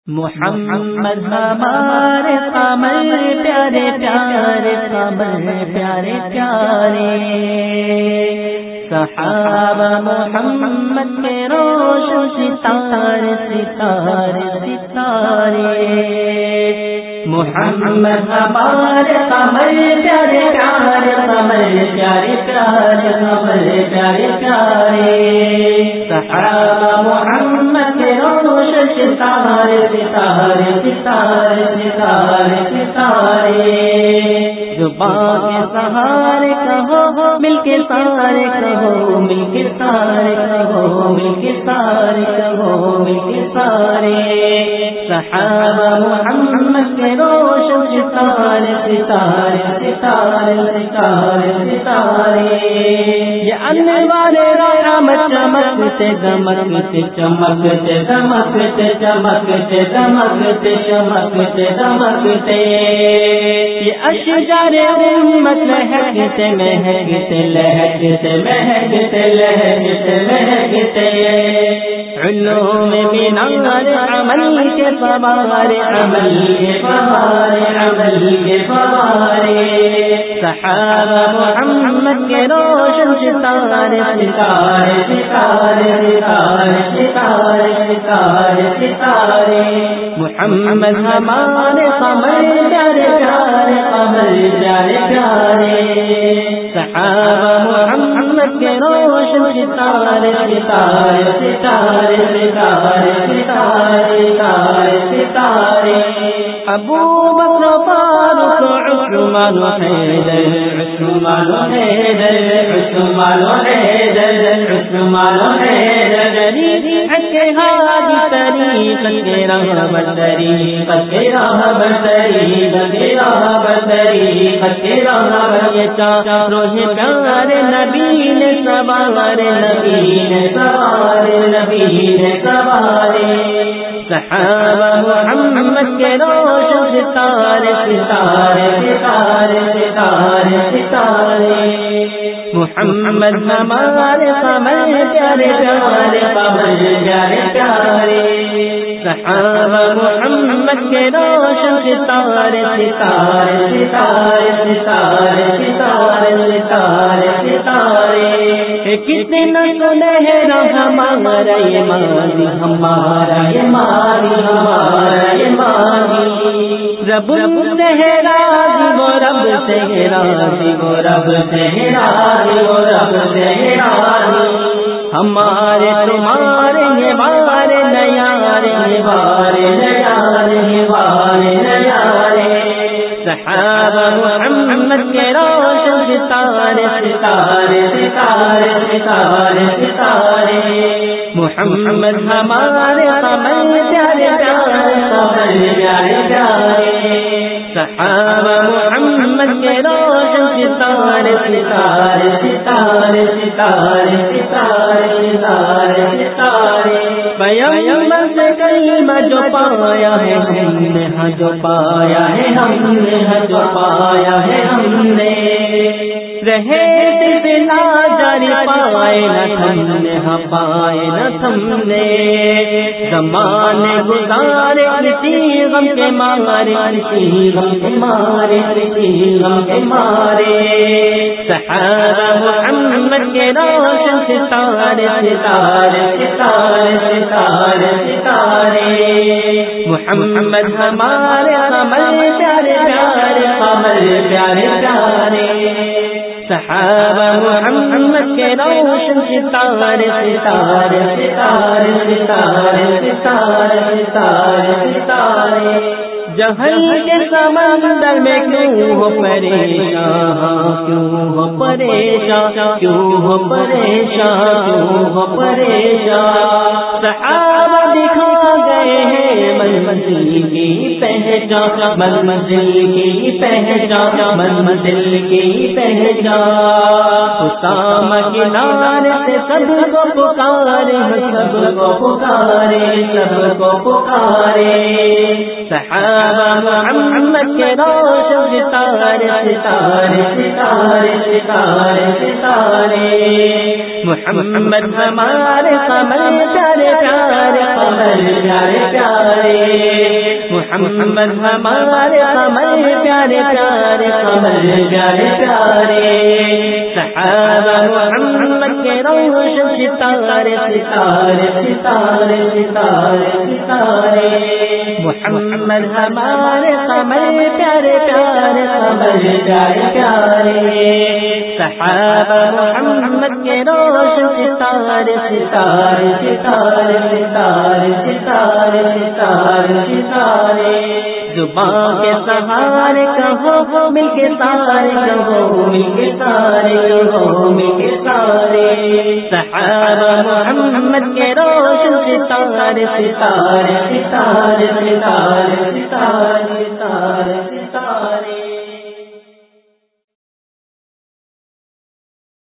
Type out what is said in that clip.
محمد ہمارے قمر پیارے پیارے قمر پیارے پیارے صحابہ محمد کے روشن ستارے ستارے ستارے محمد ہمارے قمر پیارے پیارے قمر پیارے پیارے قمر پیارے پیارے صحابہ محمد کے روشن ستارے ستارے ستارے ستارے ستارے زبان کے سہارے کہو مل کے سارے کہو مل کے سارے کہو مل کے سارے کہو مل کے سارے صحابہ محمد کے روشن ستارے ستارے ستارے ستارے ستارے یہ آنے والے رحمت چمکتے دمکتے چمکتے دمکتے چمکتے دمکتے چمکتے دمکتے یہ اشجار امت مہکتے مہکتے لہکتے مہکتے لہکتے لہکتے علوم مینار عمل کے فوارے عمل کے فوارے عمل کے فوارے صحابہ محمد کے روشن ستارے ستارے ستارے ستارے ستارے ستارے ستارے محمد ہمارے قمر پیارے پیارے قمر پیارے پیارے صحابہ محمد کے روشن ستارے ستارے ستارے ستارے ستارے ستارے ستارے ابو بکر فاروق عثمان حیدر عثمان حیدر عثمان حیدر عثمان حیدر اچھے ہادی طریقت کے رہبر طریقت کے رہبر طریقت کے رہبر طریقت کے رہبر یہ چاروں پیارے نبی نے سوارے نبی نے سوارے نبی نے سوارے صحابہ محمد کے روشن ستارے ستارے ستارے ستارے ستارے محمد ہمارے قمر پیارے پیارے قمر پیارے پیارے صحابہ محمد کے روشن ستارے ستارے ستارے ستارے ستارے ستارے ستارے کتنا سنہرا ہمارا یہ ماضی ہمارا یہ ماضی ہمارا یہ ماضی رب سہرا وہ رب سہرا وہ رب سہرا وہ رب سہرا ہمارے تمہارے ہمارے نیارے ہمارے نیارے ہمارے نیارے صحابہ محمد کے روشن ستارے ستارے ستارے ستارے ستارے محمد ہمارے قمر پیارے پیارے قمر پیارے پیارے صحابہ محمد کے روشن ستارے ستارے ستارے ستارے ستارے ستارے ستارے پیغمبر سے کلمہ جو پایا ہے ہم نے ہاں جو پایا ہے ہم نے ہاں جو پایا ہے ہم نے رہے بنا جاری پائے نہ تم نے ہاں پائے نہ تم نے زمانے گزارے کسی غم کے مارے کسی غم کے مارے کسی غم کے مارے صحابہ محمد کے روشن ستارے ستارے ستارے ستارے ستارے محمد ہمارے قمر پیارے پیارے قمر پیارے پیارے صحابہ محمد کے روشن ستارے ستارے ستارے ستارے ستارے ستارے ستارے جہل کے سمندر میں کیوں ہو پریشان کیوں ہو پریشان کیوں ہو پریشان کیوں ہو پریشان صحابہ دکھا گئے ہیں منزل کی پہچان منزل کی پہچان منزل کی پہچان اسامہ کے نعرے سے سب کو پکارے سب کو پکارے سب کو پکارے صحابہ محمد کے روشن ستارے ستارے ستارے ستارے ستارے محمد ہمارے قمر پیارے پیارے قمر پیارے پیارے محمد ہمارے قمر پیارے پیارے قمر پیارے پیارے صحابہ محمد کے روشن ستارے ستارے ستارے ستارے ستارے محمد ہمارے قمر پیارے پیارے قمر پیارے پیارے صحابہ محمد کے روشن ستارے ستارے ستارے ستارے ستارے ستارے ستارے زبان کے سہارے کہو مل کے سارے کہو مل کے سارے کہو مل کے سارے صحابہ محمد کے روشن ستارے ستارے ستارے ستارے ستارے ستارے